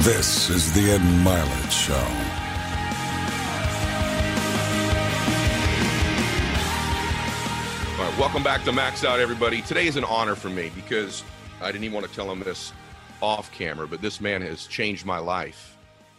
This is the Ed Milet Show. All right, welcome back to Max Out, everybody. Today is an honor for me because I didn't even want to tell him this off camera, but this man has changed my life.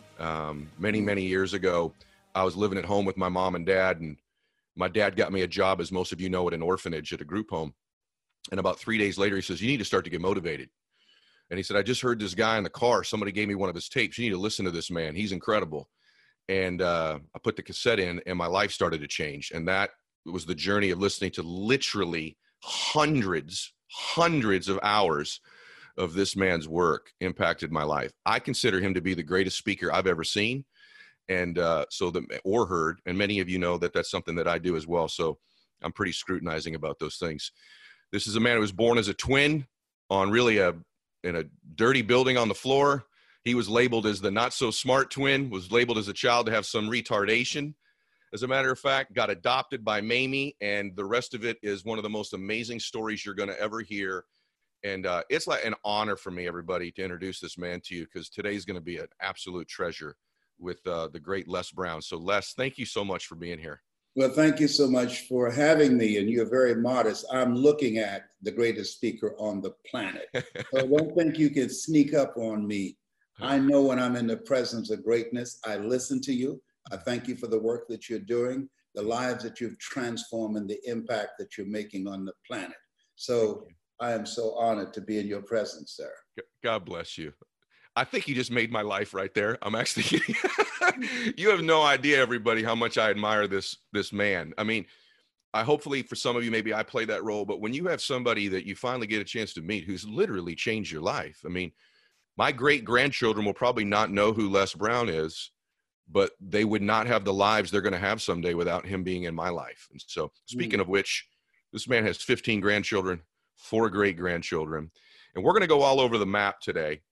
Many years ago, I was living at home with my mom and dad, and my dad got me a job, as most of you know, at an orphanage at a group home. And about 3 days later, he says, "You need to start to get motivated." And he said, "I just heard this guy in the car. Somebody gave me one of his tapes. You need to listen to this man. He's incredible." And I put the cassette in, and my life started to change. And that was the journey of listening to literally hundreds of hours of this man's work impacted my life. I consider him to be the greatest speaker I've ever seen and or heard. And many of you know that that's something that I do as well. So I'm pretty scrutinizing about those things. This is a man who was born as a twin on in a dirty building on the floor. He was labeled as the not so smart twin, was labeled as a child to have some retardation. As a matter of fact, got adopted by Mamie, and the rest of it is one of the most amazing stories you're going to ever hear. And it's like an honor for me, everybody, to introduce this man to you, because today's going to be an absolute treasure with the great Les Brown. So Les, thank you so much for being here. Well, thank you so much for having me, and you're very modest. I'm looking at the greatest speaker on the planet. So don't think you can sneak up on me. I know when I'm in the presence of greatness, I listen to you. I thank you for the work that you're doing, the lives that you've transformed, and the impact that you're making on the planet. So I am so honored to be in your presence, sir. God bless you. I think you just made my life right there. I'm actually, you have no idea, everybody, how much I admire this man. I mean, hopefully for some of you, maybe I play that role, but when you have somebody that you finally get a chance to meet who's literally changed your life. I mean, my great-grandchildren will probably not know who Les Brown is, but they would not have the lives they're going to have someday without him being in my life. And so speaking of which, this man has 15 grandchildren, 4 great-grandchildren, and we're going to go all over the map today,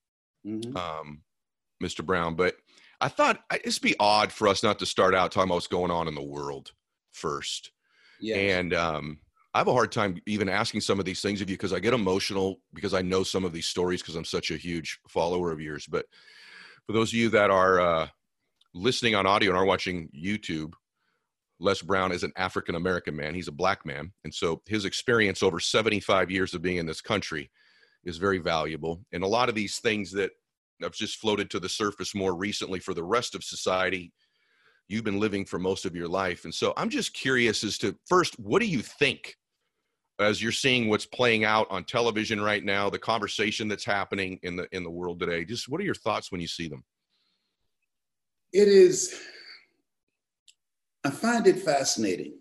Mr. Brown. But I thought it'd be odd for us not to start out talking about what's going on in the world first. Yes. And I have a hard time even asking some of these things of you because I get emotional because I know some of these stories because I'm such a huge follower of yours. But for those of you that are listening on audio and are watching YouTube, Les Brown is an African-American man. He's a black man. And so his experience over 75 years of being in this country is very valuable. And a lot of these things that have just floated to the surface more recently for the rest of society, you've been living for most of your life. And so I'm just curious as to, first, what do you think as you're seeing what's playing out on television right now, the conversation that's happening in the world today? Just what are your thoughts when you see them? I find it fascinating.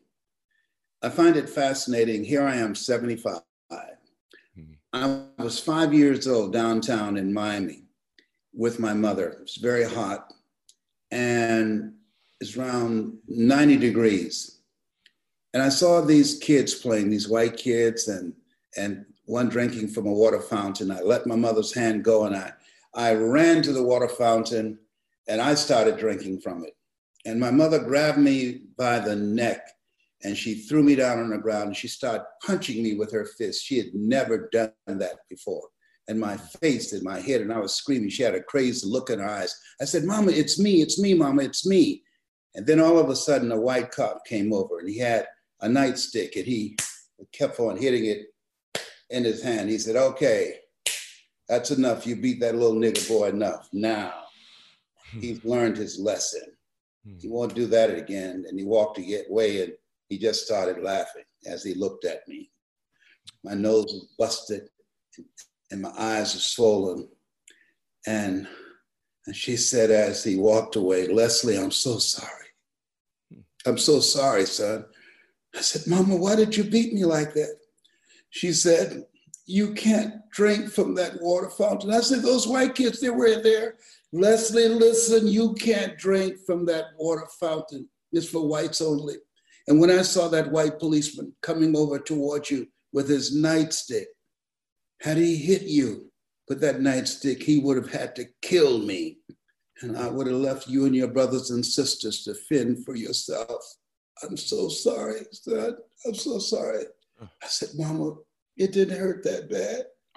Here I am, 75. I was 5 years old downtown in Miami with my mother. It was very hot and it's around 90 degrees. And I saw these kids playing, these white kids and one drinking from a water fountain. I let my mother's hand go and I ran to the water fountain and I started drinking from it. And my mother grabbed me by the neck and she threw me down on the ground and she started punching me with her fist. She had never done that before. And my face and my head, and I was screaming. She had a crazy look in her eyes. I said, "Mama, it's me, Mama, it's me." And then all of a sudden, a white cop came over and he had a nightstick and he kept on hitting it in his hand. He said, "Okay, that's enough. You beat that little nigger boy enough. Now he's learned his lesson. He won't do that again." And he walked away and he just started laughing as he looked at me. My nose was busted and my eyes were swollen. And she said as he walked away, "Leslie, I'm so sorry. I'm so sorry, son." I said, "Mama, why did you beat me like that?" She said, "You can't drink from that water fountain." I said, "Those white kids, they were there. Leslie, listen, you can't drink from that water fountain. It's for whites only." And when I saw that white policeman coming over towards you with his nightstick, had he hit you with that nightstick, he would have had to kill me. And I would have left you and your brothers and sisters to fend for yourself. I'm so sorry, son. I'm so sorry. I said, "Mama, it didn't hurt that bad."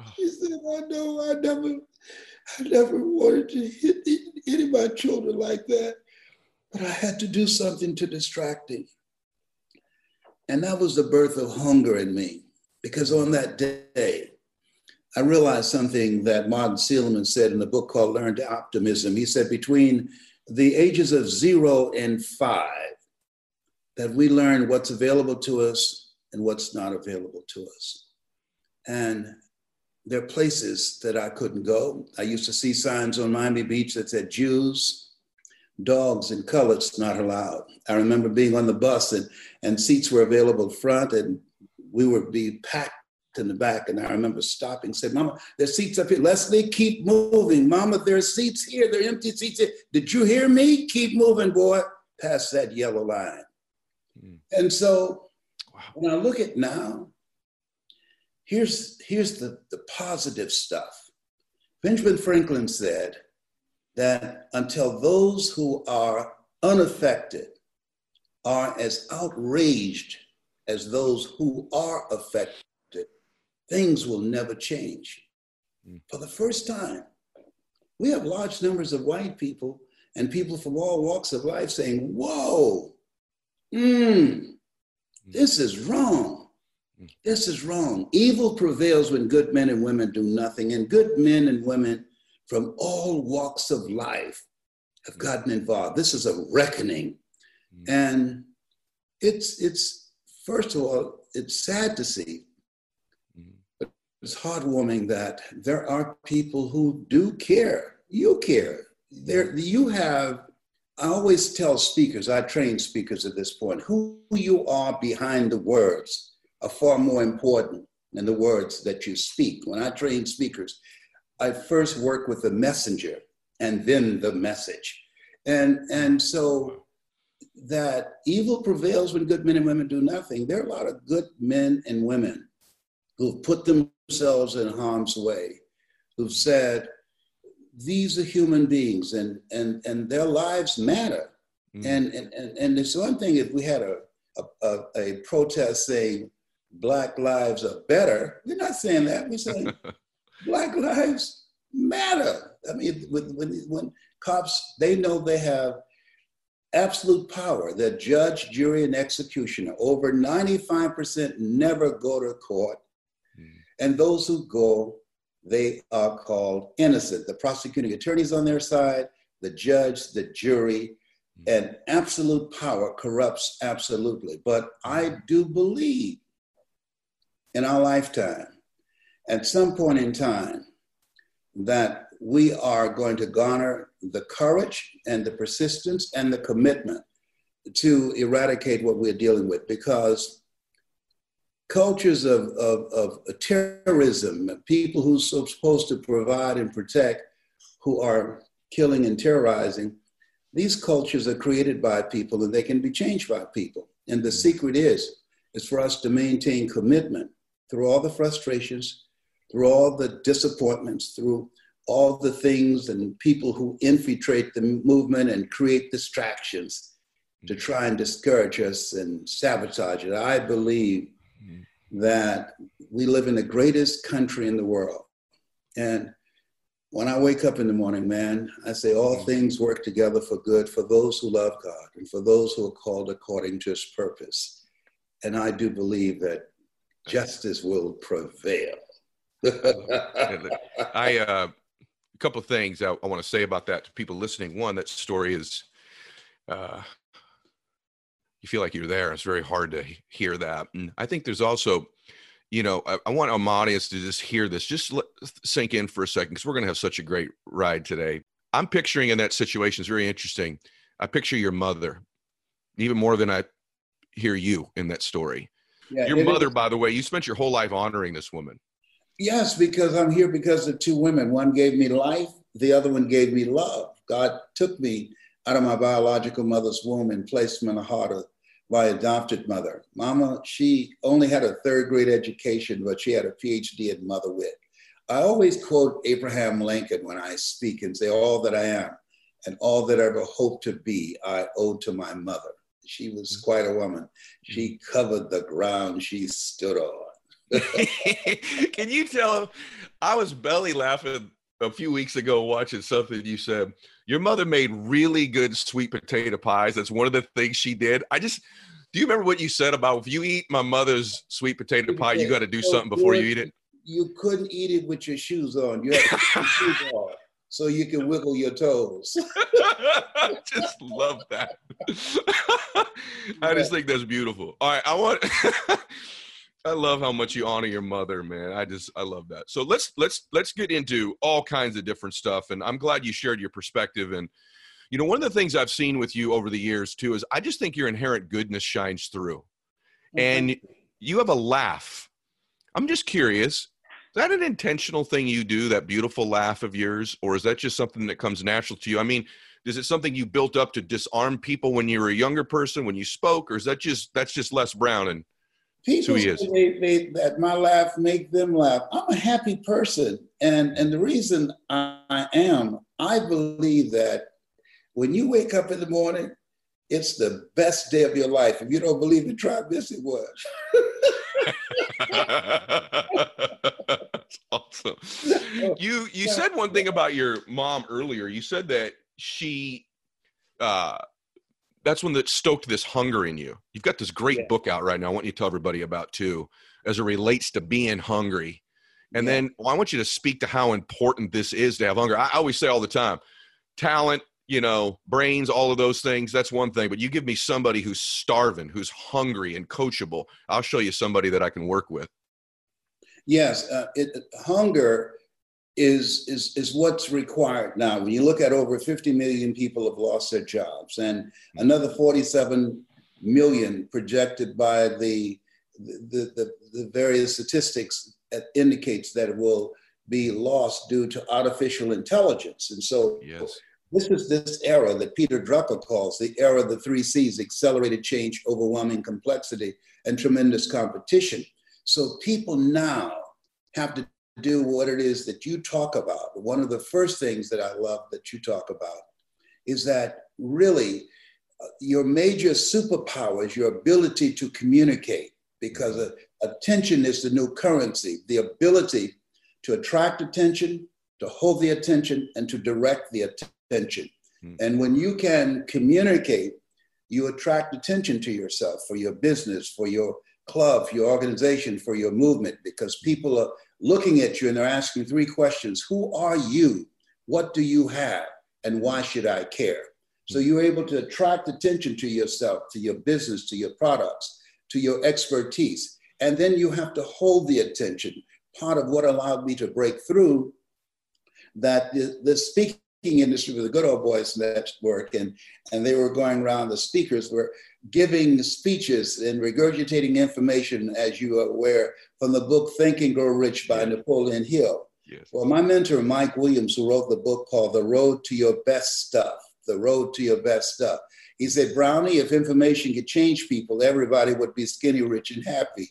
She said, I know I never wanted to hit any of my children like that, but I had to do something to distract him. And that was the birth of hunger in me, because on that day, I realized something that Martin Seligman said in a book called Learned Optimism. He said between the ages of 0 and 5, that we learn what's available to us and what's not available to us. And there are places that I couldn't go. I used to see signs on Miami Beach that said Jews, dogs, and coloreds not allowed. I remember being on the bus and seats were available front and we would be packed in the back. And I remember stopping and said, Mama, there's seats up here. Leslie, keep moving. Mama, there's seats here. There are empty seats here. Did you hear me? Keep moving, boy, past that yellow line. And so when I look at now, here's the positive stuff. Benjamin Franklin said that until those who are unaffected are as outraged as those who are affected, things will never change. For the first time, we have large numbers of white people and people from all walks of life saying, whoa, this is wrong. This is wrong. Evil prevails when good men and women do nothing, and good men and women from all walks of life have gotten involved. This is a reckoning. And it's first of all, it's sad to see, but it's heartwarming that there are people who do care. You care. I always tell speakers, I train speakers at this point, who you are behind the words are far more important than the words that you speak. When I train speakers, I first work with the messenger and then the message. And so that evil prevails when good men and women do nothing. There are a lot of good men and women who've put themselves in harm's way, who've said, these are human beings and their lives matter. And it's one thing if we had a protest saying Black lives are better. We're not saying that. We're saying Black lives matter. I mean, when cops, they know they have absolute power. They're judge, jury, and executioner. Over 95% never go to court. And those who go, they are called innocent. The prosecuting attorney's on their side, the judge, the jury, and absolute power corrupts absolutely. But I do believe in our lifetime, at some point in time, that we are going to garner the courage and the persistence and the commitment to eradicate what we're dealing with, because cultures of terrorism, people who are supposed to provide and protect, who are killing and terrorizing, these cultures are created by people and they can be changed by people. And the secret is for us to maintain commitment through all the frustrations, through all the disappointments, through all the things and people who infiltrate the movement and create distractions to try and discourage us and sabotage it. I believe that we live in the greatest country in the world. And when I wake up in the morning, man, I say all things work together for good for those who love God and for those who are called according to his purpose. And I do believe that justice will prevail. A couple of things I want to say about that to people listening. One, that story is, you feel like you're there. It's very hard to hear that. And I think there's also, you know, I want our audience to just hear this, just sink in for a second, because we're going to have such a great ride today. I'm picturing in that situation, it's very interesting. I picture your mother, even more than I hear you in that story. Yeah, your mother, by the way, you spent your whole life honoring this woman. Yes, because I'm here because of two women. One gave me life, the other one gave me love. God took me out of my biological mother's womb and placed me in the heart of my adopted mother. Mama, she only had a third grade education, but she had a PhD in mother wit. I always quote Abraham Lincoln when I speak and say, all that I am and all that I ever hope to be, I owe to my mother. She was quite a woman. She covered the ground she stood on. Can you tell him? I was belly laughing a few weeks ago watching something you said. Your mother made really good sweet potato pies. That's one of the things she did. Do you remember what you said about if you eat my mother's sweet potato pie, you got to do something before you eat it? You couldn't eat it with your shoes on. You had to put your shoes on so you can wiggle your toes. I just love that. I just think that's beautiful. All right, I love how much you honor your mother, man. I love that. So let's get into all kinds of different stuff. And I'm glad you shared your perspective. And, you know, one of the things I've seen with you over the years too, is I just think your inherent goodness shines through. And you have a laugh. I'm just curious, is that an intentional thing you do, that beautiful laugh of yours? Or is that just something that comes natural to you? I mean, is it something you built up to disarm people when you were a younger person, when you spoke? Or is that's just Les Brown and people who he is? Say that my laugh make them laugh. I'm a happy person. And the reason I believe that when you wake up in the morning, it's the best day of your life. If you don't believe it, try Missy Woods. That's awesome. You said one thing about your mom earlier. You said that she that's one that stoked this hunger in you. You've got this great book out right now. I want you to tell everybody about too, as it relates to being hungry. And then I want you to speak to how important this is to have hunger. I always say all the time, talent, you know, brains, all of those things, that's one thing. But you give me somebody who's starving, who's hungry and coachable. I'll show you somebody that I can work with. Yes, hunger is what's required now. When you look at over 50 million people have lost their jobs, and another 47 million projected by the various statistics that indicates that it will be lost due to artificial intelligence. And so this is this era that Peter Drucker calls the era of the 3 C's: accelerated change, overwhelming complexity, and tremendous competition. So people now have to do what it is that you talk about. One of the first things that I love that you talk about is that really your major superpower is your ability to communicate, because attention is the new currency, the ability to attract attention, to hold the attention, and to direct the attention. And when you can communicate, you attract attention to yourself, for your business, for your club, for your organization, for your movement, because people are looking at you and they're asking 3 questions. Who are you? What do you have? And why should I care? So you're able to attract attention to yourself, to your business, to your products, to your expertise. And then you have to hold the attention. Part of what allowed me to break through that the speaking industry with the Good Old Boys Network, and they were going around, the speakers were giving speeches and regurgitating information, as you are aware, from the book Think and Grow Rich by Napoleon Hill. Yes. Well, my mentor, Mike Williams, who wrote the book called The Road to Your Best Stuff, The Road to Your Best Stuff, he said, Brownie, if information could change people, everybody would be skinny, rich, and happy.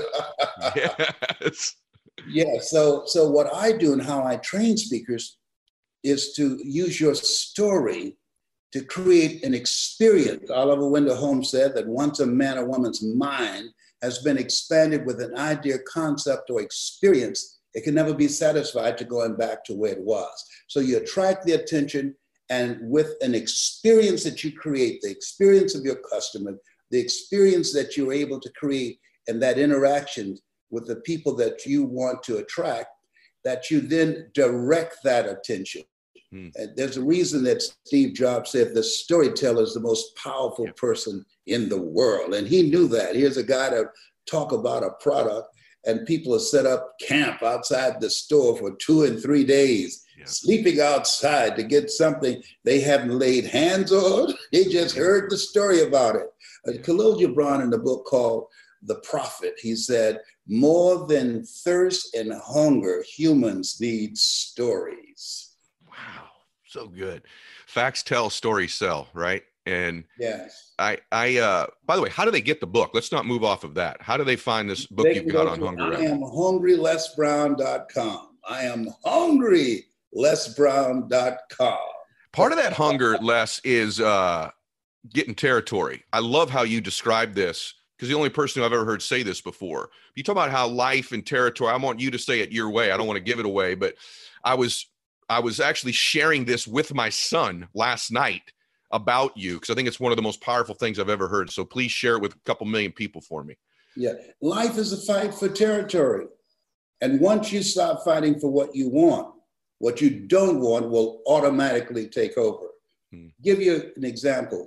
Yes. Yeah, so what I do and how I train speakers is to use your story to create an experience. Oliver Wendell Holmes said that once a man or woman's mind has been expanded with an idea, concept, or experience, it can never be satisfied to going back to where it was. So you attract the attention, and with an experience that you create, the experience of your customer, the experience that you're able to create, and that interaction with the people that you want to attract, that you then direct that attention. And there's a reason that Steve Jobs said the storyteller is the most powerful person in the world. And he knew that. Here's a guy to talk about a product, and people have set up camp outside the store for 2 and 3 days, sleeping outside to get something they haven't laid hands on. They just heard the story about it. Khalil Gibran, in the book called The Prophet, he said, more than thirst and hunger, humans need stories. Wow, so good. Facts tell, stories sell, right? And yes, I by the way, how do they get the book? Let's not move off of that. How do they find this book you've got on hunger? I am hungrylesbrown.com. I am hungrylesbrown.com. Part of that hunger, Les, is getting territory. I love how you describe this, because the only person who I've ever heard say this before. You talk about how life and territory. I want you to say it your way. I don't want to give it away, but I was actually sharing this with my son last night about you, because I think it's one of the most powerful things I've ever heard. So please share it with a couple million people for me. Yeah, life is a fight for territory. And once you stop fighting for what you want, what you don't want will automatically take over. Give you an example.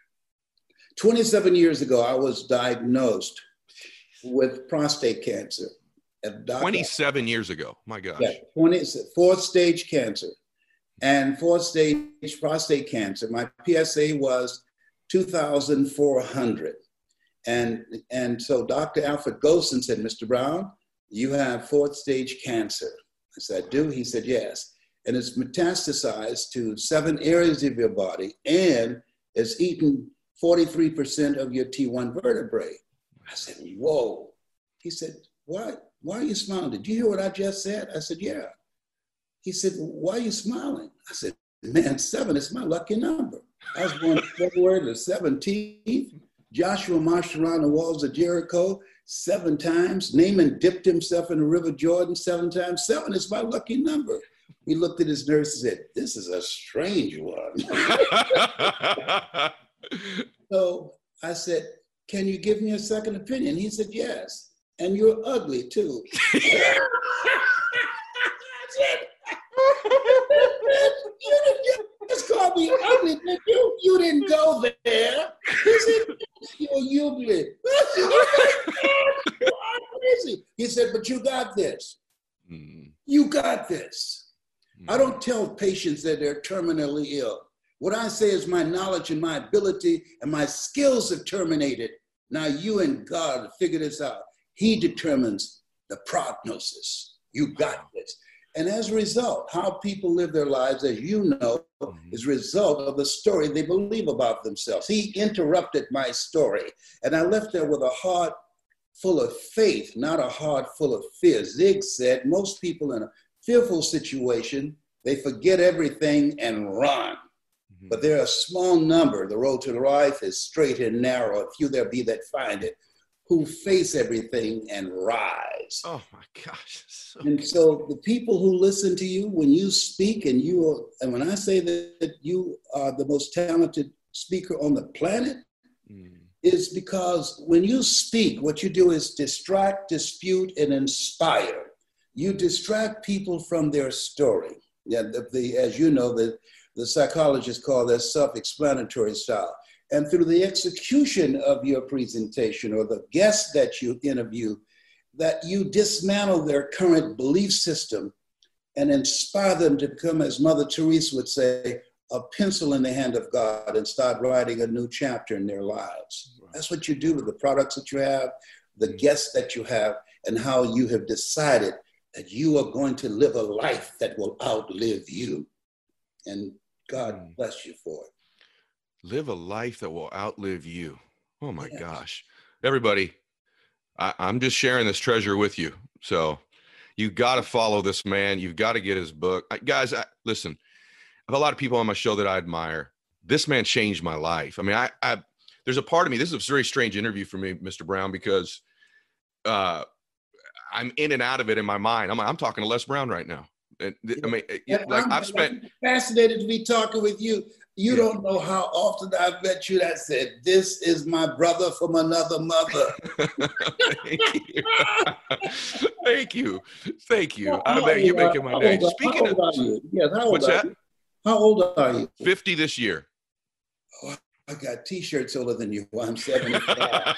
27 years ago, I was diagnosed with prostate cancer. 27 years ago, my gosh. Yeah, fourth stage cancer. And fourth stage prostate cancer, my PSA was 2,400. And so Dr. Alfred Golson said, Mr. Brown, you have fourth stage cancer. I said, I do? He said, yes. And it's metastasized to 7 areas of your body, and it's eaten 43% of your T1 vertebrae. I said, whoa. He said, why are you smiling? Did you hear what I just said? I said, yeah. He said, why are you smiling? I said, man, 7 is my lucky number. I was born February the 17th. Joshua marched around the walls of Jericho 7 times. Naaman dipped himself in the River Jordan 7 times. 7 is my lucky number. He looked at his nurse and said, this is a strange one. So I said, can you give me a second opinion? He said, yes. And you're ugly too. You just called me ugly, did you? You didn't go there. He said, you're ugly. Crazy. He said, but you got this. You got this. I don't tell patients that they're terminally ill. What I say is my knowledge and my ability and my skills have terminated. Now you and God figure this out. He determines the prognosis. You got this. And as a result, how people live their lives, as you know, is a result of the story they believe about themselves. He interrupted my story, and I left there with a heart full of faith, not a heart full of fear. Zig said, most people in a fearful situation, they forget everything and run. But there are a small number, the road to life is straight and narrow, a few there be that find it, who face everything and rise. Oh my gosh. So the people who listen to you when you speak, and when I say that you are the most talented speaker on the planet, is because when you speak, what you do is distract, dispute, and inspire. You distract people from their story. Yeah, as you know, the psychologists call that self-explanatory style. And through the execution of your presentation or the guests that you interview, that you dismantle their current belief system and inspire them to become, as Mother Teresa would say, a pencil in the hand of God and start writing a new chapter in their lives. That's what you do with the products that you have, the guests that you have, and how you have decided that you are going to live a life that will outlive you. And God bless you for it. Live a life that will outlive you. Oh my gosh. Everybody, I'm just sharing this treasure with you. So you got to follow this man. You've got to get his book. Guys, listen, I have a lot of people on my show that I admire. This man changed my life. I mean, there's a part of me, this is a very strange interview for me, Mr. Brown, because I'm in and out of it in my mind. I'm talking to Les Brown right now. And I mean, I've spent fascinated to be talking with you. You don't know how often I've met you that said, this is my brother from another mother. Thank you. Thank you. I bet you're making my day. Speaking of, yes, how old what's that? You? How old are you? 50 this year. Oh, I got t-shirts older than you. I'm 75.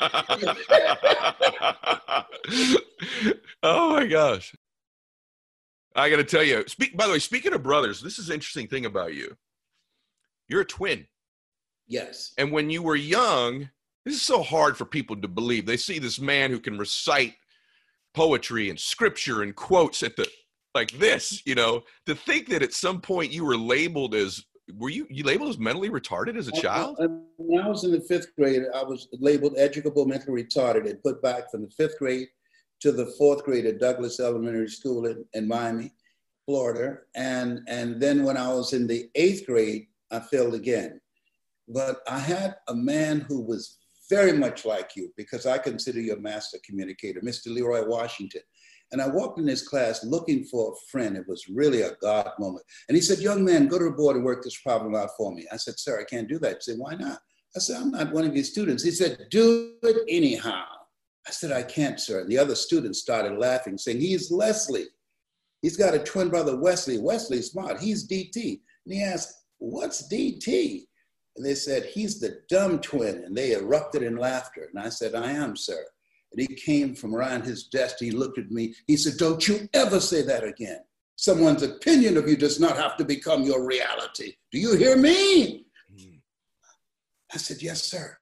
Oh my gosh. I got to tell you, by the way, speaking of brothers, this is an interesting thing about you. You're a twin. Yes. And when you were young, this is so hard for people to believe. They see this man who can recite poetry and scripture and quotes like this, to think that at some point you were labeled as, were you labeled as mentally retarded as a child? When I was in the 5th grade, I was labeled educable mentally retarded and put back from the 5th grade to the 4th grade at Douglas Elementary School in Miami, Florida. And then when I was in the 8th grade, I failed again. But I had a man who was very much like you because I consider you a master communicator, Mr. Leroy Washington. And I walked in his class looking for a friend. It was really a God moment. And he said, young man, go to the board and work this problem out for me. I said, sir, I can't do that. He said, why not? I said, I'm not one of your students. He said, do it anyhow. I said, I can't, sir. And the other students started laughing, saying, he's Leslie. He's got a twin brother, Wesley. Wesley's smart. He's DT. And he asked, what's DT? And they said, he's the dumb twin. And they erupted in laughter. And I said, I am, sir. And he came from around his desk. He looked at me. He said, don't you ever say that again. Someone's opinion of you does not have to become your reality. Do you hear me? I said, yes, sir.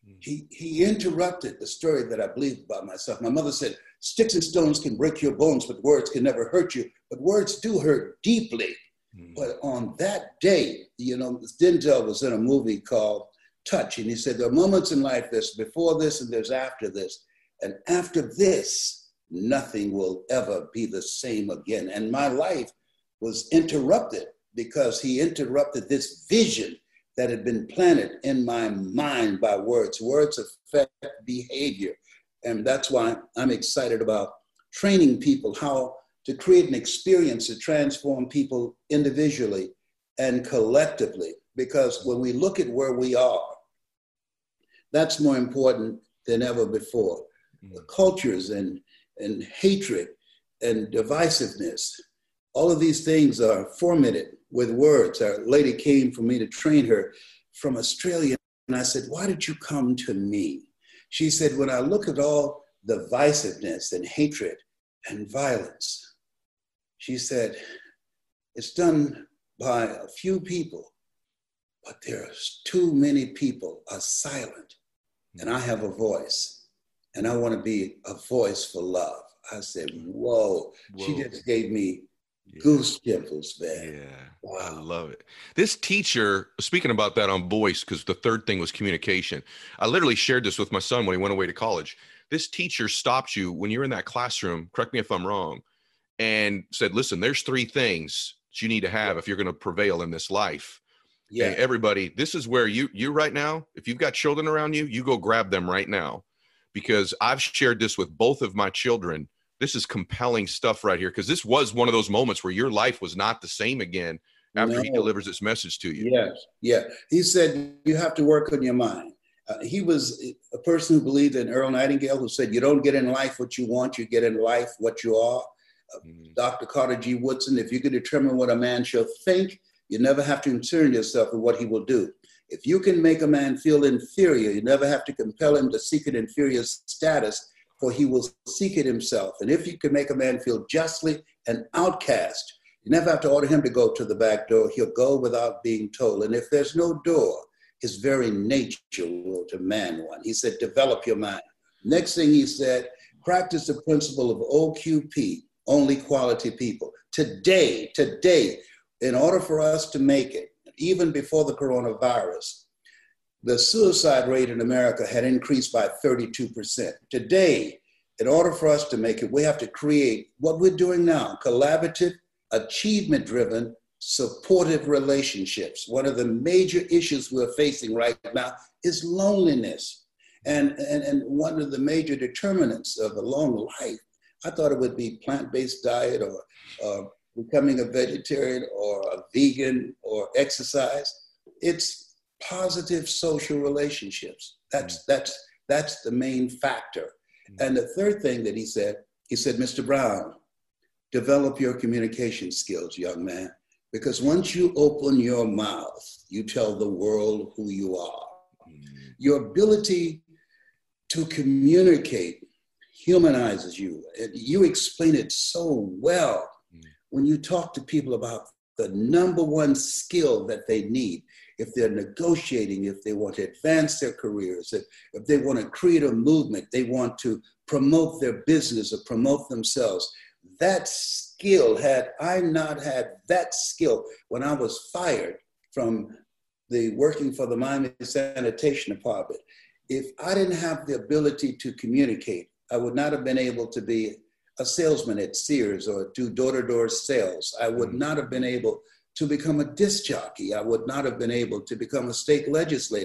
He interrupted the story that I believed about myself. My mother said, sticks and stones can break your bones, but words can never hurt you. But words do hurt deeply. But on that day, you know, Denzel was in a movie called Touch. And he said, there are moments in life, there's before this and there's after this. And after this, nothing will ever be the same again. And my life was interrupted because he interrupted this vision that had been planted in my mind by words. Words affect behavior. And that's why I'm excited about training people how to create an experience to transform people individually and collectively. Because when we look at where we are, that's more important than ever before. The cultures and hatred and divisiveness, all of these things are fomented with words. Our lady came for me to train her from Australia. And I said, why did you come to me? She said, when I look at all the divisiveness and hatred and violence, she said, it's done by a few people, but there's too many people are silent. And I have a voice. And I want to be a voice for love. I said, whoa. She just gave me goose pimples, man. Yeah, wow. I love it. This teacher, speaking about that on voice, because the third thing was communication. I literally shared this with my son when he went away to college. This teacher stopped you when you're in that classroom, correct me if I'm wrong, and said, listen, there's 3 things that you need to have if you're going to prevail in this life. Yeah. And everybody, this is where you right now, if you've got children around you, you go grab them right now. Because I've shared this with both of my children. This is compelling stuff right here, because this was one of those moments where your life was not the same again after he delivers this message to you. Yes, yeah. He said, you have to work on your mind. He was a person who believed in Earl Nightingale, who said, you don't get in life what you want, you get in life what you are. Dr. Carter G. Woodson, if you can determine what a man shall think, you never have to concern yourself with what he will do. If you can make a man feel inferior, you never have to compel him to seek an inferior status, for he will seek it himself. And if you can make a man feel justly an outcast, you never have to order him to go to the back door. He'll go without being told. And if there's no door, his very nature will demand one. He said, develop your mind. Next thing he said, practice the principle of OQP, only quality people. Today, in order for us to make it, even before the coronavirus, the suicide rate in America had increased by 32%. Today, in order for us to make it, we have to create what we're doing now, collaborative, achievement-driven, supportive relationships. One of the major issues we're facing right now is loneliness. And one of the major determinants of a long life, I thought it would be plant-based diet or becoming a vegetarian or a vegan or exercise. It's positive social relationships. That's the main factor. And the third thing that he said, Mr. Brown, develop your communication skills, young man, because once you open your mouth, you tell the world who you are. Your ability to communicate humanizes you. You explain it so well when you talk to people about the number one skill that they need. If they're negotiating, if they want to advance their careers, if they want to create a movement, they want to promote their business or promote themselves. That skill, had I not had that skill when I was fired from working for the Miami Sanitation Department, if I didn't have the ability to communicate, I would not have been able to be a salesman at Sears or do door-to-door sales. I would not have been able to become a disc jockey. I would not have been able to become a state legislator.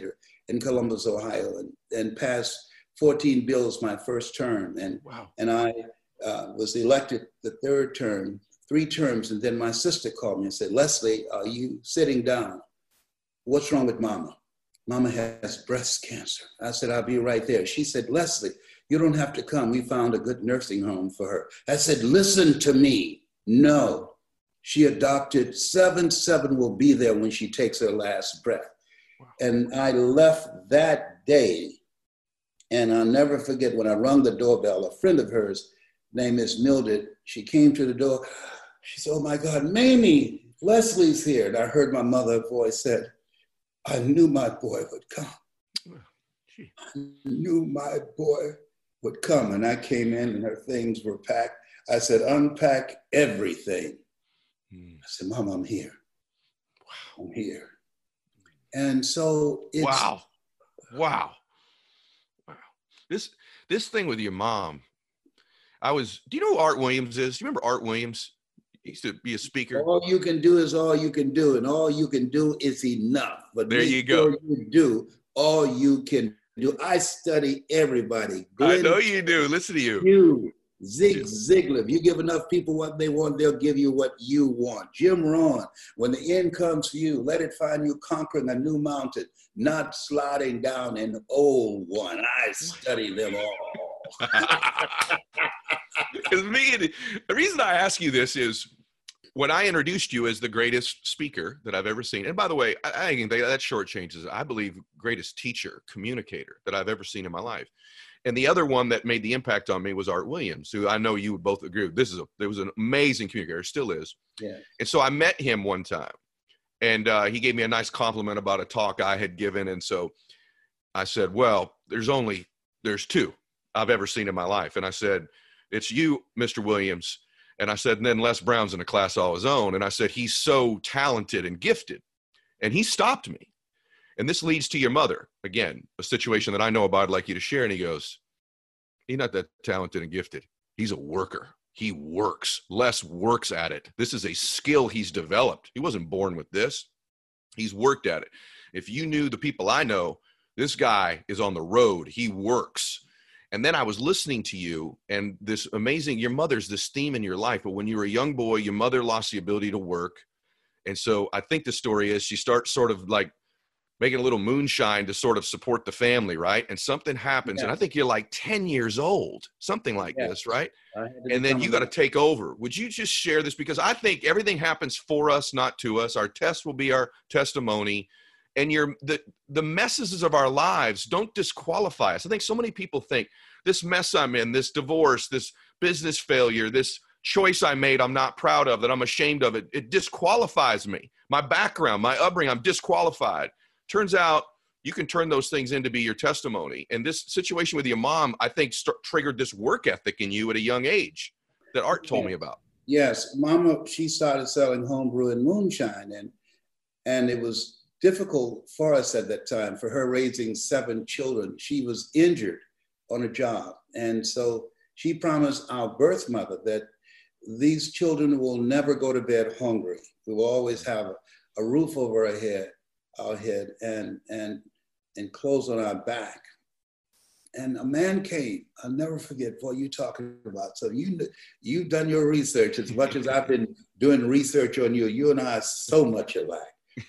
in Columbus, Ohio, and passed 14 bills my first term. And I was elected the third term, 3 terms. And then my sister called me and said, Leslie, are you sitting down? What's wrong with Mama? Mama has breast cancer. I said, I'll be right there. She said, Leslie, you don't have to come. We found a good nursing home for her. I said, listen to me. No. She adopted 7 will be there when she takes her last breath. Wow. And I left that day, and I'll never forget when I rung the doorbell, a friend of hers named Miss Mildred, she came to the door. She said, oh my God, Mamie, Leslie's here. And I heard my mother's voice said, I knew my boy would come. I knew my boy would come. And I came in and her things were packed. I said, unpack everything. I said, Mom, I'm here. Wow. I'm here. And so it's... Wow. This thing with your mom, do you know who Art Williams is? Do you remember Art Williams? He used to be a speaker. All you can do is all you can do, and all you can do is enough. But there you go. You do all you can do. I study everybody. I know you do. Listen to you. You, Zig Ziglar. If you give enough people what they want, they'll give you what you want. Jim Rohn. When the end comes for you, let it find you conquering a new mountain, not sliding down an old one. I study them all. Because the reason I ask you this is when I introduced you as the greatest speaker that I've ever seen, and by the way, I think that shortchanges, I believe, greatest teacher, communicator that I've ever seen in my life. And the other one that made the impact on me was Art Williams, who I know you would both agree with. There was an amazing communicator, still is. Yeah. And so I met him one time, and he gave me a nice compliment about a talk I had given. And so I said, well, there's 2 I've ever seen in my life. And I said, it's you, Mr. Williams. And I said, and then Les Brown's in a class all his own. And I said, he's so talented and gifted. And he stopped me. And this leads to your mother. Again, a situation that I know about, I'd like you to share. And he goes, he's not that talented and gifted. He's a worker. He works. Les works at it. This is a skill he's developed. He wasn't born with this. He's worked at it. If you knew the people I know, this guy is on the road. He works. And then I was listening to you, and this amazing, your mother's this theme in your life, but when you were a young boy, your mother lost the ability to work. And so I think the story is she starts sort of like making a little moonshine to sort of support the family, right? And something happens, and I think you're like 10 years old, something like this, right? And then you got to take over. Would you just share this? Because I think everything happens for us, not to us. Our test will be our testimony. And the messes of our lives don't disqualify us. I think so many people think this mess I'm in, this divorce, this business failure, this choice I made I'm not proud of, that I'm ashamed of, it disqualifies me. My background, my upbringing, I'm disqualified. Turns out you can turn those things into be your testimony. And this situation with your mom, I think, triggered this work ethic in you at a young age that Art told me about. Yes, Mama, she started selling homebrew and moonshine, and it was difficult for us at that time, for her raising 7 children. She was injured on a job. And so she promised our birth mother that these children will never go to bed hungry. We will always have a roof over our head and clothes on our back. And a man came, I'll never forget what you're talking about. So you've done your research as much as I've been doing research on you. You and I are so much alike.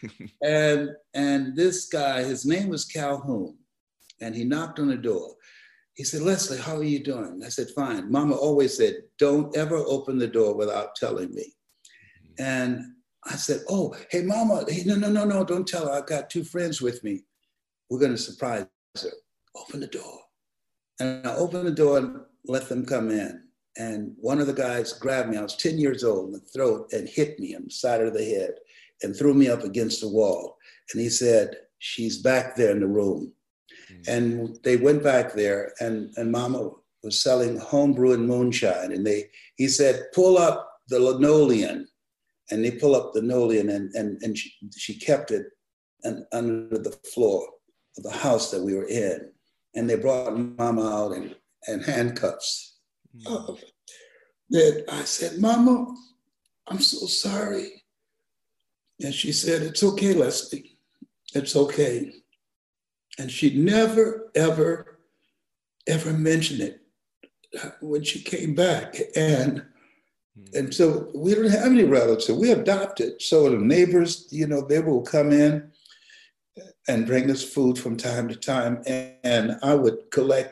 and this guy, his name was Calhoun, and he knocked on the door. He said, Leslie, how are you doing? I said, fine. Mama always said, don't ever open the door without telling me. And I said, oh, hey, Mama, no, don't tell her. I've got 2 friends with me. We're going to surprise her. Open the door. And I opened the door and let them come in. And one of the guys grabbed me. I was 10 years old in the throat and hit me on the side of the head and threw me up against the wall. And he said, she's back there in the room. Mm-hmm. And they went back there, and Mama was selling homebrew and moonshine. And he said, pull up the linoleum. And they pull up the linoleum, and she kept it under the floor of the house that we were in. And they brought Mama out in handcuffs. Mm-hmm. Then I said, Mama, I'm so sorry. And she said, it's okay, Leslie. It's okay. And she never, ever, ever mentioned it when she came back. And so we don't have any relatives. We adopted. So the neighbors, they will come in and bring us food from time to time. And I would collect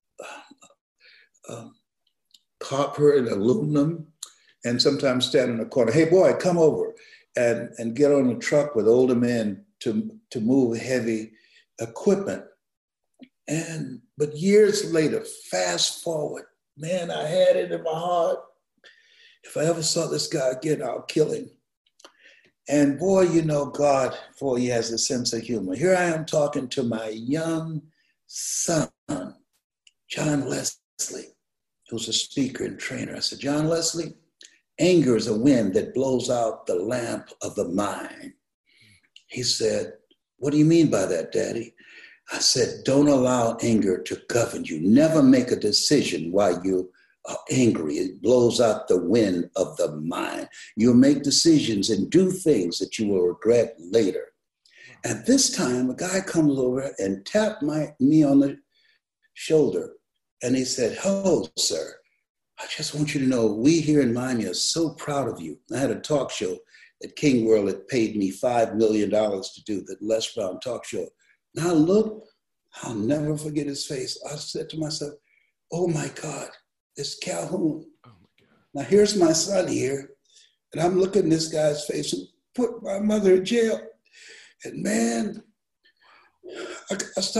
copper and aluminum, and sometimes stand in the corner. Hey, boy, come over, and get on a truck with older men to move heavy equipment. But years later, fast forward, man, I had it in my heart. If I ever saw this guy again, I'll kill him. And boy, God, boy, he has a sense of humor. Here I am talking to my young son, John Leslie, who's a speaker and trainer. I said, John Leslie, anger is a wind that blows out the lamp of the mind. He said, what do you mean by that, Daddy? I said, don't allow anger to govern you. Never make a decision while you are angry. It blows out the wind of the mind. You'll make decisions and do things that you will regret later. At this time, a guy comes over and tapped me on the shoulder. And he said, hello, sir. I just want you to know, we here in Miami are so proud of you. I had a talk show that King World had paid me $5 million to do, the Les Brown talk show. Now look, I'll never forget his face. I said to myself, oh my God, it's Calhoun. Oh my God. Now here's my son here, and I'm looking at this guy's face who put my mother in jail. And man, I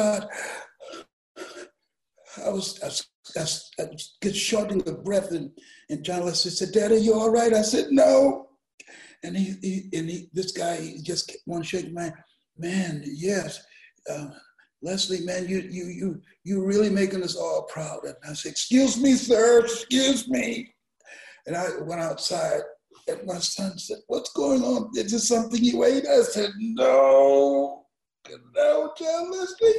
was get short of breath, and John Leslie said, Daddy, you all right? I said, no. And this guy, he just want to shake my hand. Man, yes. Leslie, man, you really making us all proud. And I said, excuse me, sir, excuse me. And I went outside, and my son said, what's going on? Is this something you ate? I said, no, John Leslie.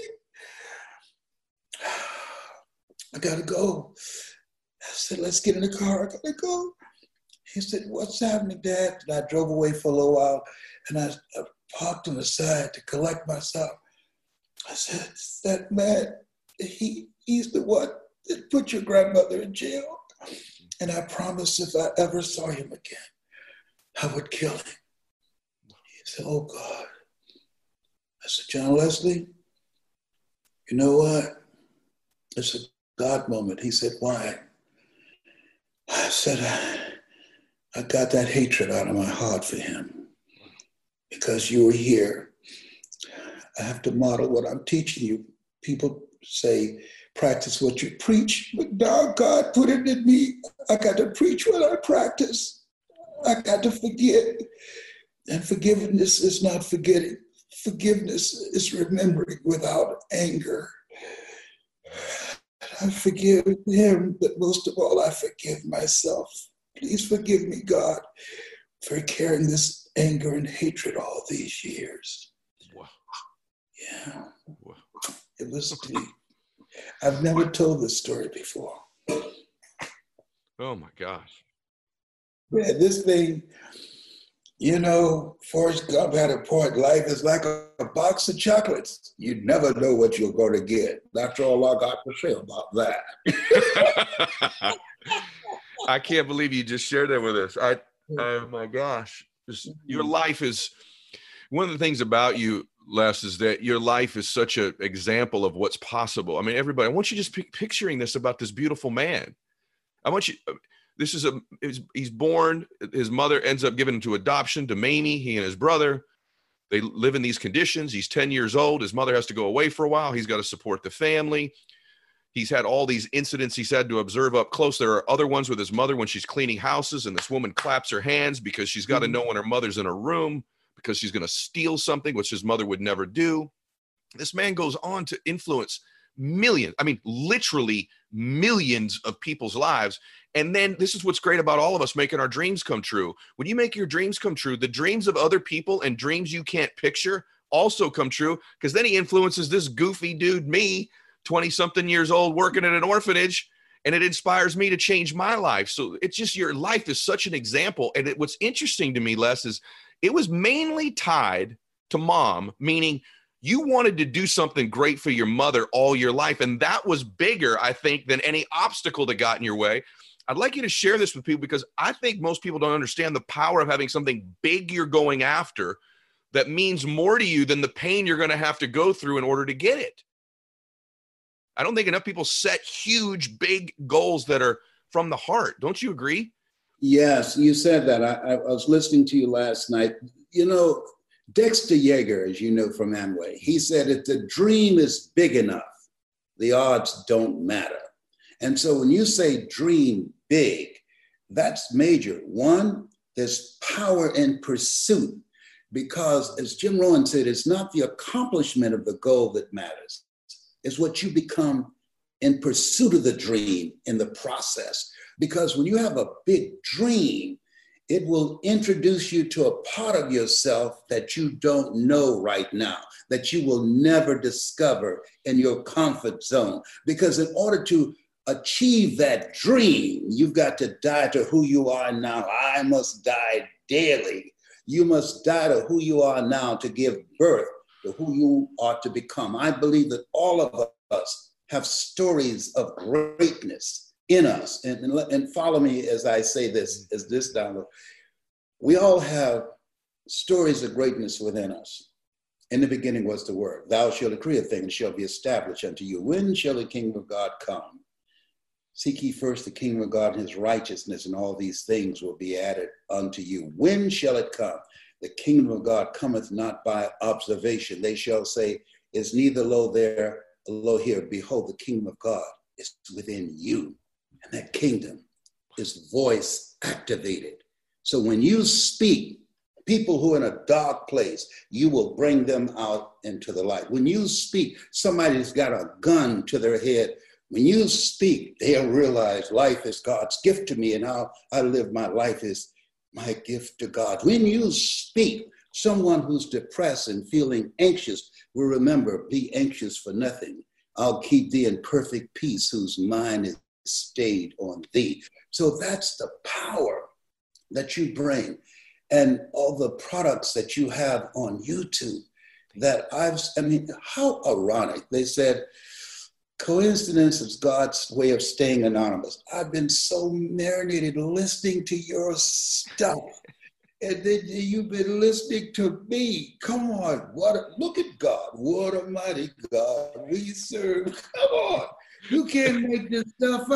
I gotta go. I said, let's get in the car, I gotta go. He said, what's happening, Dad? And I drove away for a little while, and I parked on the side to collect myself. I said, that man, he's the one that put your grandmother in jail. And I promised if I ever saw him again, I would kill him. He said, oh God. I said, John Leslie, you know what? It's a God moment. He said, why? I said, I got that hatred out of my heart for him because you were here. I have to model what I'm teaching you. People say, practice what you preach, but now God put it in me. I got to preach what I practice. I got to forget. And forgiveness is not forgetting. Forgiveness is remembering without anger. I forgive him, but most of all, I forgive myself. Please forgive me, God, for carrying this anger and hatred all these years. Wow. Yeah. Wow. It was deep. I've never told this story before. Oh my gosh. Yeah, this thing, Forrest Gump had a point. Life is like a box of chocolates. You never know what you're going to get. That's all I got to say about that. I can't believe you just shared that with us. Oh my gosh. Your life is, one of the things about you, Les, is that your life is such an example of what's possible. I mean, everybody, I want you just picturing this about this beautiful man. I want you, he's born, his mother ends up giving him to adoption to Mamie, he and his brother. They live in these conditions. He's 10 years old. His mother has to go away for a while. He's got to support the family. He's had all these incidents he's had to observe up close. There are other ones with his mother when she's cleaning houses, and this woman claps her hands because she's got to know when her mother's in a room because she's going to steal something, which his mother would never do. This man goes on to influence millions, I mean, literally millions of people's lives. And then this is what's great about all of us making our dreams come true. When you make your dreams come true, the dreams of other people and dreams you can't picture also come true, because then he influences this goofy dude, me, 20-something years old, working at an orphanage, and it inspires me to change my life. So it's just, your life is such an example. And what's interesting to me, Les, is it was mainly tied to Mom, meaning You wanted to do something great for your mother all your life, and that was bigger, I think, than any obstacle that got in your way. I'd like you to share this with people because I think most people don't understand the power of having something big you're going after that means more to you than the pain you're going to have to go through in order to get it. I don't think enough people set huge, big goals that are from the heart. Don't you agree? Yes, you said that. I was listening to you last night. You know, Dexter Yeager, as you know from Amway, he said if the dream is big enough, the odds don't matter. And so when you say dream big, that's major. One, there's power in pursuit because, as Jim Rohn said, it's not the accomplishment of the goal that matters. It's what you become in pursuit of the dream in the process. Because when you have a big dream, it will introduce you to a part of yourself that you don't know right now, that you will never discover in your comfort zone. Because in order to achieve that dream, you've got to die to who you are now. I must die daily. You must die to who you are now to give birth to who you are to become. I believe that all of us have stories of greatness in us. And follow me as I say this, as this download. We all have stories of greatness within us. In the beginning was the word. Thou shalt decree a thing and shall be established unto you. When shall the kingdom of God come? Seek ye first the kingdom of God and his righteousness, and all these things will be added unto you. When shall it come? The kingdom of God cometh not by observation. They shall say, is neither lo there, lo here. Behold, the kingdom of God is within you. And that kingdom is voice activated. So when you speak, people who are in a dark place, you will bring them out into the light. When you speak, somebody's got a gun to their head. When you speak, they'll realize life is God's gift to me, and how I live my life is my gift to God. When you speak, someone who's depressed and feeling anxious will remember, be anxious for nothing. I'll keep thee in perfect peace, whose mind is stayed on thee. So that's the power that you bring, and all the products that you have on YouTube that I mean, how ironic. They said, coincidence is God's way of staying anonymous. I've been so marinated listening to your stuff. And then you've been listening to me. Come on, look at God. What a mighty God we serve. Come on. You can't make this stuff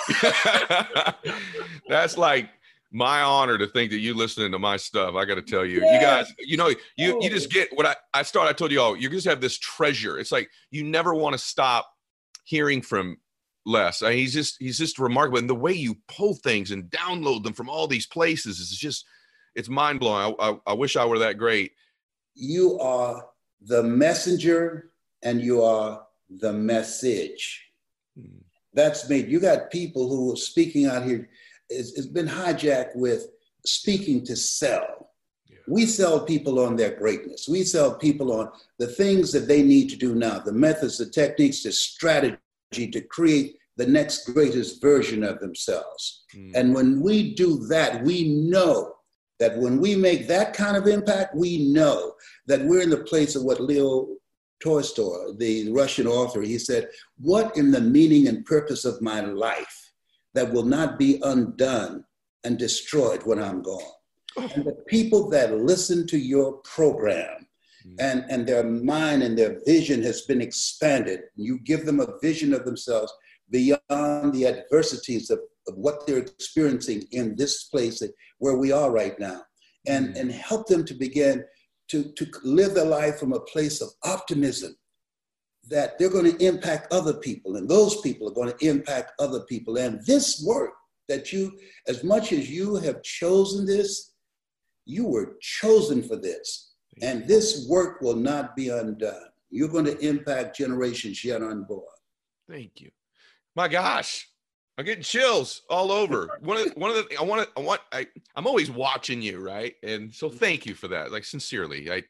up. That's like my honor to think that you listening to my stuff. I got to tell you, you guys, you just get what I told you all, you just have this treasure. It's like, you never want to stop hearing from Les. He's just remarkable. And the way you pull things and download them from all these places is just, it's mind blowing. I wish I were that great. You are the messenger and you are the message. That's made, you got people who are speaking out here. It's been hijacked with speaking to sell. Yeah. We sell people on their greatness. We sell people on the things that they need to do now, the methods, the techniques, the strategy to create the next greatest version of themselves. And when we do that, we know that when we make that kind of impact, we know that we're in the place of what Leo Tolstoy, the Russian author, he said, what in the meaning and purpose of my life that will not be undone and destroyed when I'm gone? And the people that listen to your program and their mind and their vision has been expanded, you give them a vision of themselves beyond the adversities of what they're experiencing in this place where we are right now, and help them to begin to live their life from a place of optimism that they're going to impact other people, and those people are going to impact other people. And this work that you, as much as you have chosen this, you were chosen for this. And this work will not be undone. You're going to impact generations yet unborn. Thank you. My gosh, I'm getting chills all over. One of the I'm always watching you, right? And so thank you for that. Like, sincerely,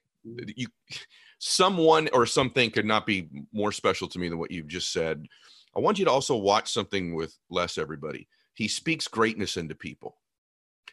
someone or something could not be more special to me than what you've just said. I want you to also watch something with Les, everybody. He speaks greatness into people.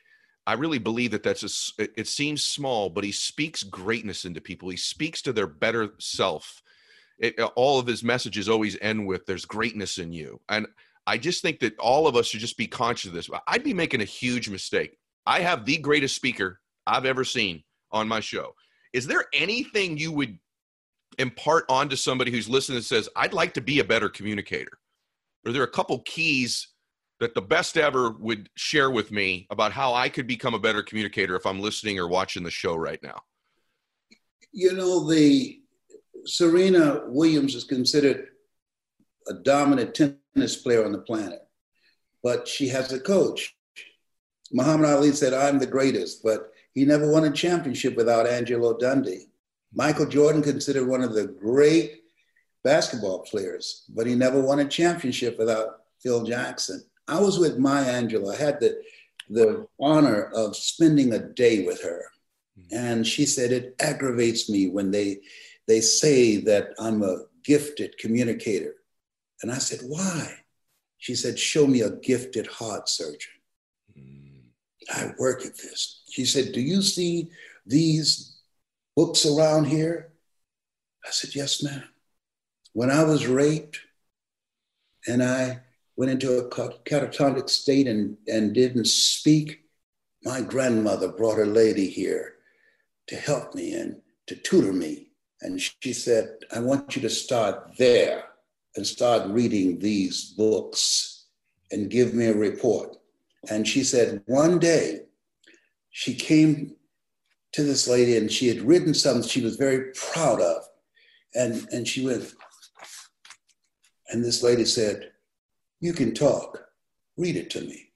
I really believe that it seems small, but he speaks greatness into people. He speaks to their better self. All of his messages always end with, there's greatness in you. And I just think that all of us should just be conscious of this. I'd be making a huge mistake. I have the greatest speaker I've ever seen on my show. Is there anything you would impart onto somebody who's listening and says, I'd like to be a better communicator? Are there a couple keys that the best ever would share with me about how I could become a better communicator if I'm listening or watching the show right now? You know, Serena Williams is considered a dominant tennis player on the planet, but she has a coach. Muhammad Ali said, I'm the greatest, but he never won a championship without Angelo Dundee. Michael Jordan considered one of the great basketball players, but he never won a championship without Phil Jackson. I was with Maya Angelou. I had the honor of spending a day with her. And she said, it aggravates me when they say that I'm a gifted communicator. And I said, why? She said, show me a gifted heart surgeon. I work at this. She said, do you see these books around here? I said, yes, ma'am. When I was raped and I went into a catatonic state and didn't speak, my grandmother brought her lady here to help me and to tutor me. And she said, I want you to start there and start reading these books and give me a report. And she said, one day she came to this lady and she had written something she was very proud of. And she went, and this lady said, you can talk, read it to me.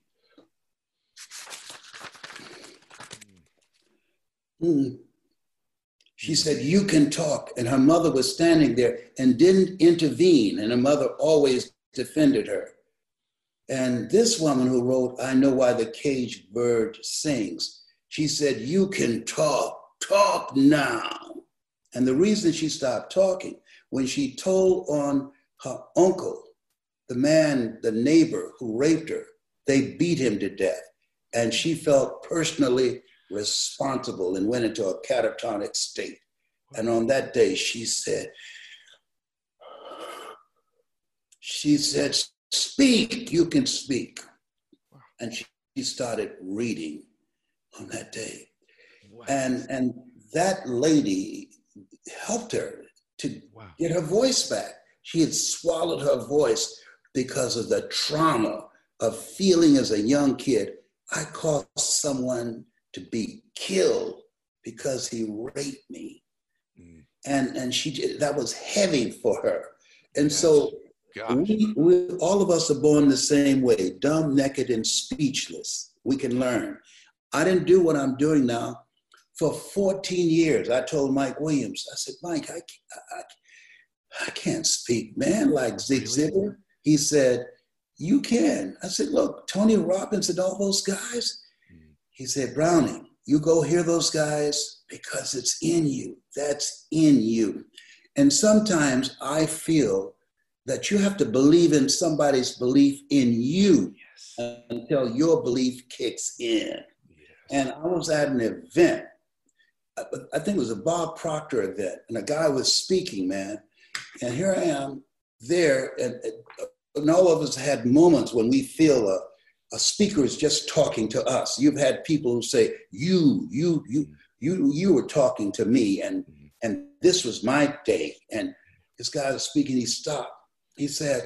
She said, you can talk. And her mother was standing there and didn't intervene. And her mother always defended her. And this woman who wrote, I Know Why the Caged Bird Sings, she said, you can talk now. And the reason she stopped talking, when she told on her uncle, the man, the neighbor who raped her, they beat him to death. And she felt personally responsible and went into a catatonic state. And on that day, she said, speak, you can speak. And she started reading on that day. Wow. And that lady helped her to get her voice back. She had swallowed her voice because of the trauma of feeling as a young kid, I caused someone to be killed because he raped me. And that was heavy for her. And yes. So we, all of us are born the same way, dumb, naked, and speechless. We can learn. I didn't do what I'm doing now. For 14 years, I told Mike Williams, I said, Mike, I can't speak, man, like Zig Ziglar. He said, you can. I said, look, Tony Robbins and all those guys. He said, Browning, you go hear those guys because it's in you. That's in you. And sometimes I feel that you have to believe in somebody's belief in you until your belief kicks in. And I was at an event, I think it was a Bob Proctor event, and a guy was speaking, man. And here I am there, and all of us had moments when we feel a speaker is just talking to us. You've had people who say, you were talking to me, and this was my day. And this guy was speaking, he stopped. He said,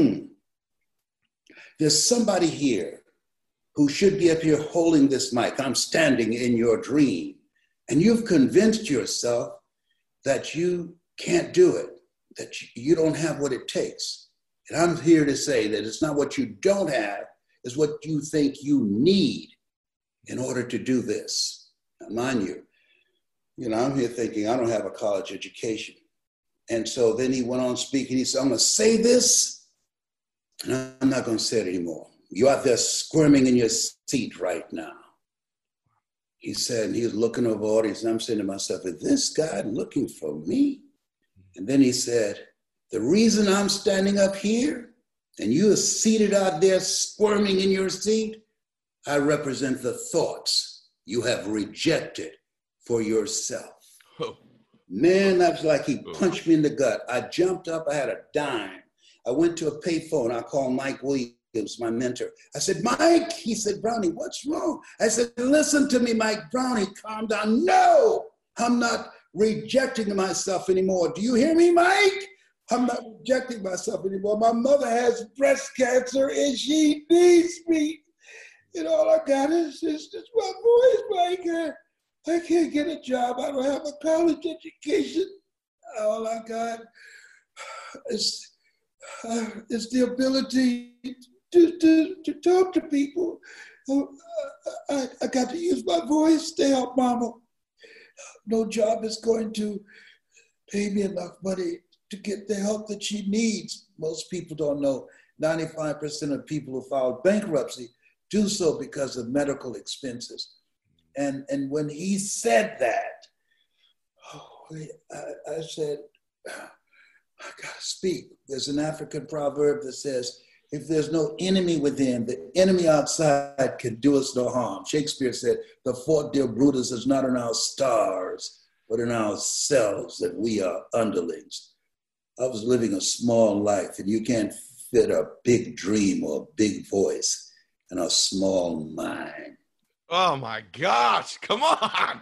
there's somebody here who should be up here holding this mic. I'm standing in your dream. And you've convinced yourself that you can't do it, that you don't have what it takes. And I'm here to say that it's not what you don't have, it's what you think you need in order to do this. Now, mind you, I'm here thinking I don't have a college education. And so then he went on speaking. He said, I'm going to say this, and I'm not going to say it anymore. You're out there squirming in your seat right now. He said, and he was looking over the audience, and I'm saying to myself, is this guy looking for me? And then he said, the reason I'm standing up here and you are seated out there squirming in your seat, I represent the thoughts you have rejected for yourself. Oh. Man, that was like he punched me in the gut. I jumped up, I had a dime. I went to a payphone. I called Mike Williams, my mentor. I said, Mike, he said, Brownie, what's wrong? I said, listen to me, Mike. Brownie, calm down. No, I'm not rejecting myself anymore. Do you hear me, Mike? I'm not rejecting myself anymore. My mother has breast cancer and she needs me. And all I got is just my voice, Mike. I can't get a job. I don't have a college education. All I got is the ability to talk to people. I got to use my voice. Stay help Mama. No job is going to pay me enough money to get the help that she needs. Most people don't know 95% of people who file bankruptcy do so because of medical expenses. And when he said that, I said, I gotta speak. There's an African proverb that says, if there's no enemy within, the enemy outside can do us no harm. Shakespeare said, the fault, dear Brutus, is not in our stars, but in ourselves, that we are underlings. I was living a small life, and you can't fit a big dream or a big voice in a small mind. Oh my gosh, come on.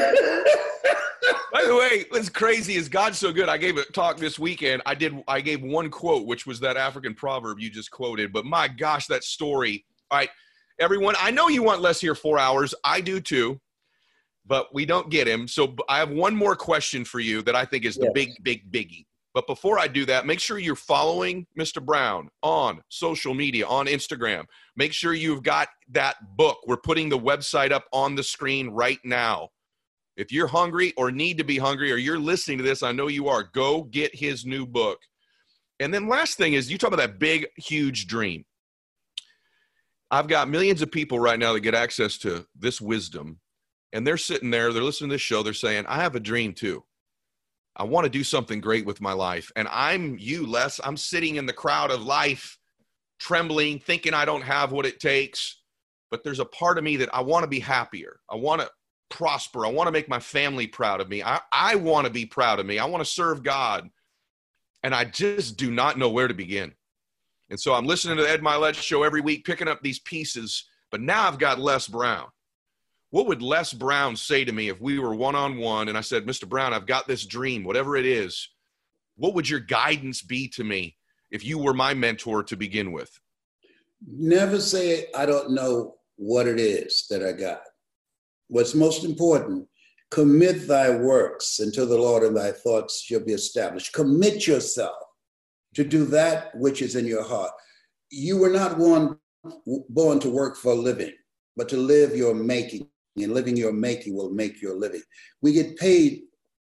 By the way, what's crazy is God's so good. I gave a talk this weekend. I gave one quote, which was that African proverb you just quoted. But my gosh, that story. All right, everyone, I know you want Les here 4 hours. I do too, but we don't get him. So I have one more question for you that I think is the big biggie. But before I do that, make sure you're following Mr. Brown on social media, on Instagram. Make sure you've got that book. We're putting the website up on the screen right now. If you're hungry or need to be hungry, or you're listening to this, I know you are, go get his new book. And then last thing is, you talk about that big, huge dream. I've got millions of people right now that get access to this wisdom, and they're sitting there, they're listening to this show, they're saying, I have a dream too. I want to do something great with my life. And I'm you, Les. I'm sitting in the crowd of life, trembling, thinking I don't have what it takes. But there's a part of me that I want to be happier. I want to prosper. I want to make my family proud of me. I want to be proud of me. I want to serve God. And I just do not know where to begin. And so I'm listening to the Ed Mylett show every week, picking up these pieces. But now I've got Les Brown. What would Les Brown say to me if we were one-on-one and I said, Mr. Brown, I've got this dream, whatever it is. What would your guidance be to me if you were my mentor to begin with? Never say, I don't know what it is that I got. What's most important, commit thy works unto the Lord, and thy thoughts shall be established. Commit yourself to do that which is in your heart. You were not born to work for a living, but to live your making. And living your making will make your living. We get paid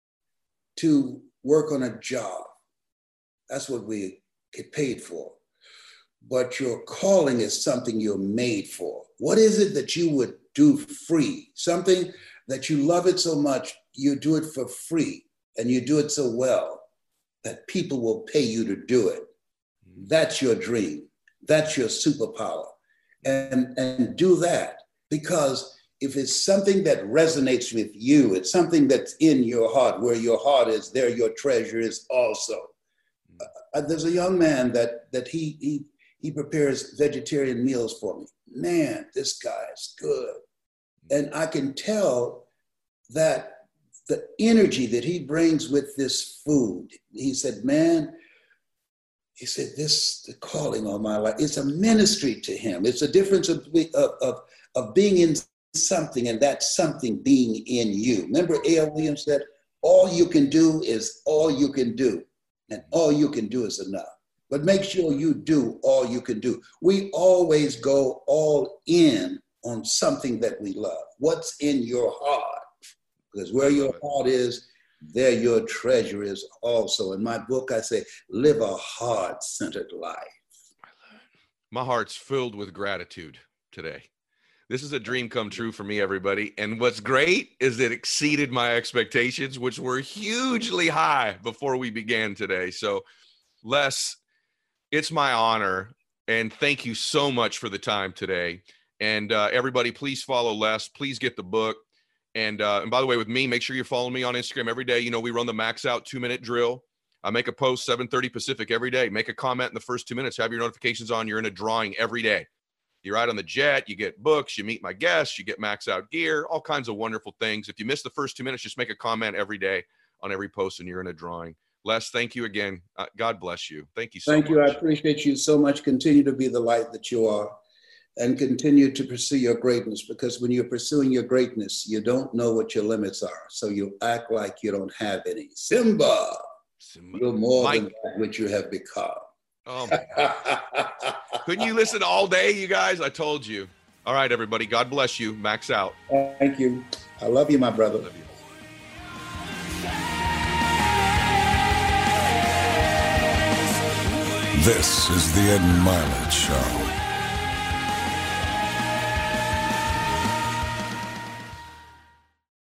to work on a job. That's what we get paid for. But your calling is something you're made for. What is it that you would do free? Something that you love it so much, you do it for free, and you do it so well that people will pay you to do it. That's your dream. That's your superpower. And do that, because if it's something that resonates with you, it's something that's in your heart. Where your heart is, there your treasure is also. There's a young man that he prepares vegetarian meals for me. Man, this guy is good. And I can tell that the energy that he brings with this food, he said, man, he said, the calling on my life, it's a ministry to him. It's a difference of being in something and that something being in you. Remember A.L. Williams said, all you can do is all you can do, and all you can do is enough. But make sure you do all you can do. We always go all in on something that we love. What's in your heart? Because where your heart is, there your treasure is also. In my book, I say, live a heart-centered life. My heart's filled with gratitude today. This is a dream come true for me, everybody. And what's great is it exceeded my expectations, which were hugely high before we began today. So, Les, it's my honor. And thank you so much for the time today. And everybody, please follow Les. Please get the book. And by the way, with me, make sure you're following me on Instagram every day. You know, we run the Max Out 2-minute drill. I make a post 7:30 Pacific every day. Make a comment in the first 2 minutes. Have your notifications on. You're in a drawing every day. You're out on the jet. You get books. You meet my guests. You get Max Out gear. All kinds of wonderful things. If you miss the first 2 minutes, just make a comment every day on every post, and you're in a drawing. Les, thank you again. God bless you. Thank you so much. Thank you. I appreciate you so much. Continue to be the light that you are, and continue to pursue your greatness, because when you're pursuing your greatness, you don't know what your limits are. So you act like you don't have any. Simba. You're more than that which you have become. Oh my God. Couldn't you listen all day, you guys? I told you. All right, everybody. God bless you. Max Out. Thank you. I love you, my brother. Love you. This is the Ed Milet Show.